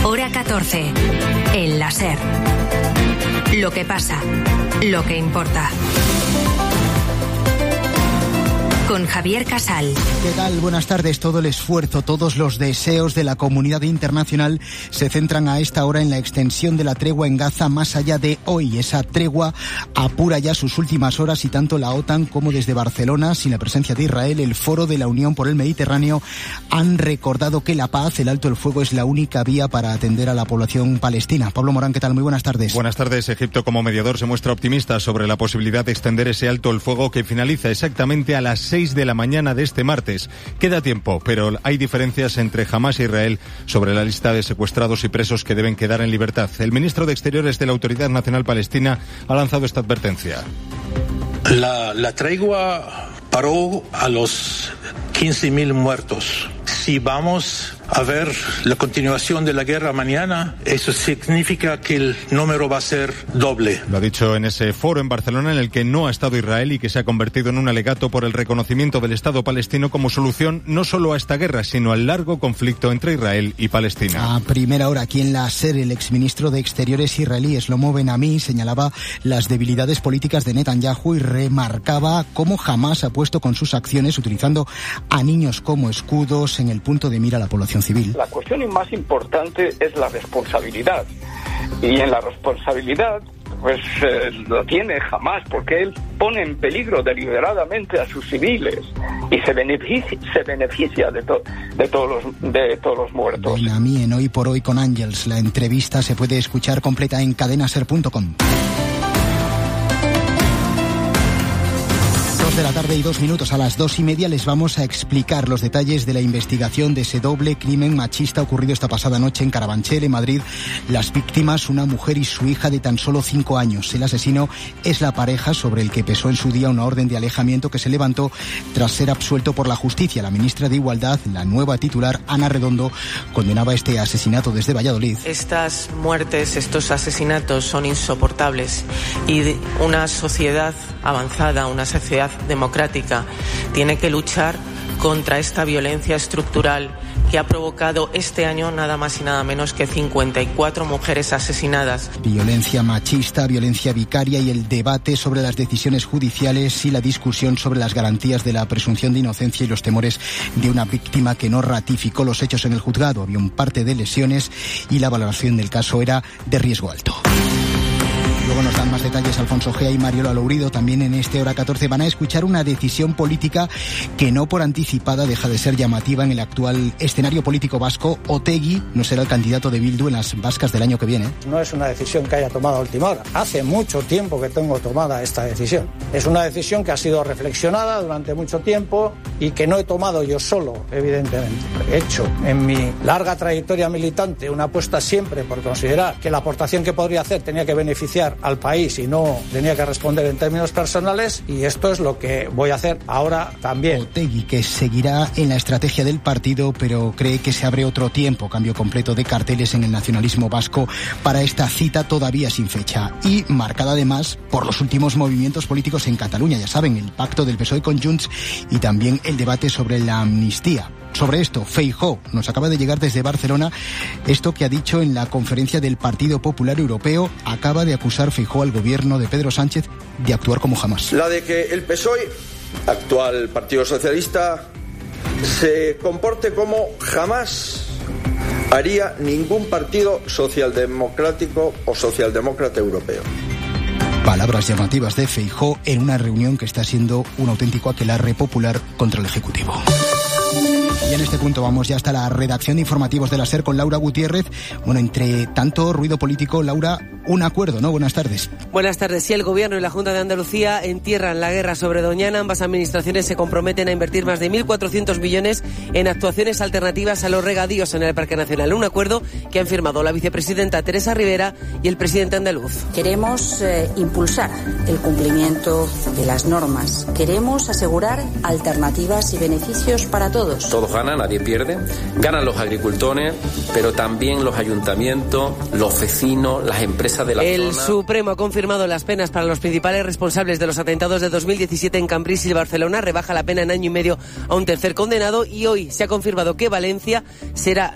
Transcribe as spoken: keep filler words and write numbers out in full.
Hora catorce. El La SER. Lo que pasa, lo que importa. Con Javier Casal. ¿Qué tal? Buenas tardes. Todo el esfuerzo, todos los deseos de la comunidad internacional se centran a esta hora en la extensión de la tregua en Gaza más allá de hoy. Esa tregua apura ya sus últimas horas y tanto la OTAN como desde Barcelona, sin la presencia de Israel, el Foro de la Unión por el Mediterráneo han recordado que la paz, el alto el fuego, es la única vía para atender a la población palestina. Pablo Morán, ¿qué tal? Muy buenas tardes. Buenas tardes. Egipto, como mediador, se muestra optimista sobre la posibilidad de extender ese alto el fuego que finaliza exactamente a las seis de la mañana de este martes. Queda tiempo, pero hay diferencias entre Hamás e Israel sobre la lista de secuestrados y presos que deben quedar en libertad. El ministro de Exteriores de la Autoridad Nacional Palestina ha lanzado esta advertencia. La, la tregua paró a los quince mil muertos. Si vamos a ver la continuación de la guerra mañana, eso significa que el número va a ser doble. Lo ha dicho en ese foro en Barcelona, en el que no ha estado Israel y que se ha convertido en un alegato por el reconocimiento del Estado palestino como solución no solo a esta guerra, sino al largo conflicto entre Israel y Palestina. A primera hora aquí en la SER, el exministro de Exteriores israelí Shlomo Ben-Ami señalaba las debilidades políticas de Netanyahu y remarcaba cómo jamás ha puesto con sus acciones, utilizando a niños como escudos, en el punto de mira a la población civil. La cuestión más importante es la responsabilidad. Y en la responsabilidad, pues eh, lo tiene Hamás, porque él pone en peligro deliberadamente a sus civiles y se beneficia, se beneficia de, to, de, todos los, de todos los muertos. Ben-Ami en Hoy por Hoy con Ángels. La entrevista se puede escuchar completa en cadena ser punto com. De la tarde y dos minutos, a las dos y media les vamos a explicar los detalles de la investigación de ese doble crimen machista ocurrido esta pasada noche en Carabanchel, en Madrid. Las víctimas, una mujer y su hija de tan solo cinco años. El asesino es la pareja sobre el que pesó en su día una orden de alejamiento que se levantó tras ser absuelto por la justicia. La ministra de Igualdad, la nueva titular, Ana Redondo, condenaba este asesinato desde Valladolid. Estas muertes, estos asesinatos son insoportables y una sociedad avanzada, una sociedad democrática, tiene que luchar contra esta violencia estructural que ha provocado este año nada más y nada menos que cincuenta y cuatro mujeres asesinadas. Violencia machista, violencia vicaria y el debate sobre las decisiones judiciales y la discusión sobre las garantías de la presunción de inocencia y los temores de una víctima que no ratificó los hechos en el juzgado. Había un parte de lesiones y la valoración del caso era de riesgo alto. Luego nos dan más detalles Alfonso Gea y Mariola Lourido. También en este Hora catorce van a escuchar una decisión política que no por anticipada deja de ser llamativa en el actual escenario político vasco. Otegi no será el candidato de Bildu en las vascas del año que viene. No es una decisión que haya tomado a última hora. Hace mucho tiempo que tengo tomada esta decisión. Es una decisión que ha sido reflexionada durante mucho tiempo y que no he tomado yo solo, evidentemente. He hecho en mi larga trayectoria militante una apuesta siempre por considerar que la aportación que podría hacer tenía que beneficiar al país y no tenía que responder en términos personales, y esto es lo que voy a hacer ahora también. Otegi, que seguirá en la estrategia del partido, pero cree que se abre otro tiempo, cambio completo de carteles en el nacionalismo vasco para esta cita todavía sin fecha y marcada además por los últimos movimientos políticos en Cataluña. Ya saben, el pacto del P S O E con Junts y también el debate sobre la amnistía. Sobre esto, Feijóo nos acaba de llegar desde Barcelona. Esto que ha dicho en la conferencia del Partido Popular Europeo, acaba de acusar Feijóo al gobierno de Pedro Sánchez de actuar como jamás. La de que el P S O E, actual Partido Socialista, se comporte como jamás haría ningún partido socialdemocrático o socialdemócrata europeo. Palabras llamativas de Feijóo en una reunión que está siendo un auténtico aquelarre popular contra el Ejecutivo. Y en este punto vamos ya hasta la redacción de informativos de la SER con Laura Gutiérrez. Bueno, entre tanto ruido político, Laura, un acuerdo, ¿no? Buenas tardes. Buenas tardes. Sí, el Gobierno y la Junta de Andalucía entierran la guerra sobre Doñana. Ambas administraciones se comprometen a invertir más de mil cuatrocientos millones en actuaciones alternativas a los regadíos en el Parque Nacional. Un acuerdo que han firmado la vicepresidenta Teresa Rivera y el presidente andaluz. Queremos eh, impulsar el cumplimiento de las normas. Queremos asegurar alternativas y beneficios para todos. Todos ganan, nadie pierde. Ganan los agricultores, pero también los ayuntamientos, los vecinos, las empresas de la el zona. El Supremo ha confirmado las penas para los principales responsables de los atentados de dos mil diecisiete en Cambrils y Barcelona. Rebaja la pena en año y medio a un tercer condenado y hoy se ha confirmado que Valencia será